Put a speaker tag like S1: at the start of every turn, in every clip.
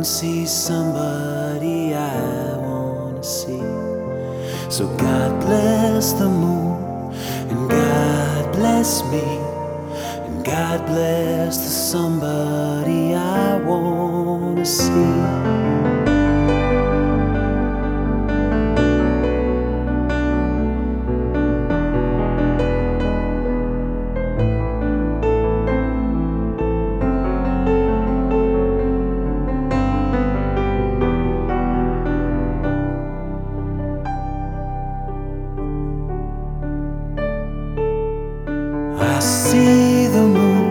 S1: see somebody I wanna see. So God bless the moon, and God bless me, and God bless the somebody I wanna see. I see the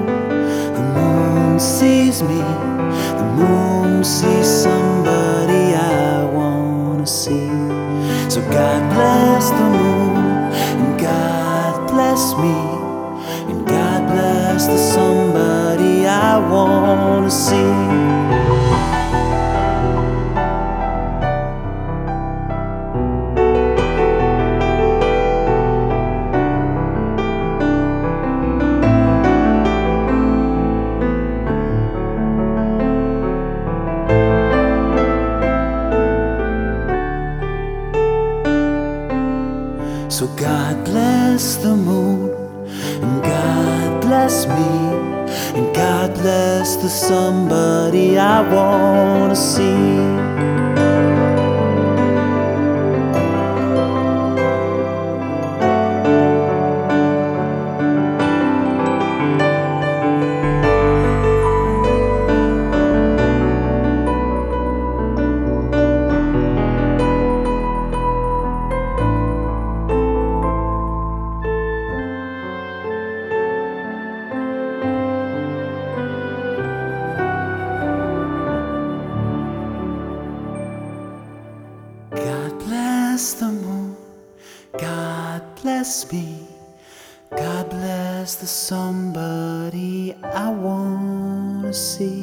S1: moon sees me, the moon sees somebody I wanna see. So God bless the moon, and God bless me, and God bless the somebody I wanna see. So God bless the moon, and God bless me, and God bless the somebody I wanna see. God bless the moon, God bless me, God bless the somebody I wanna see.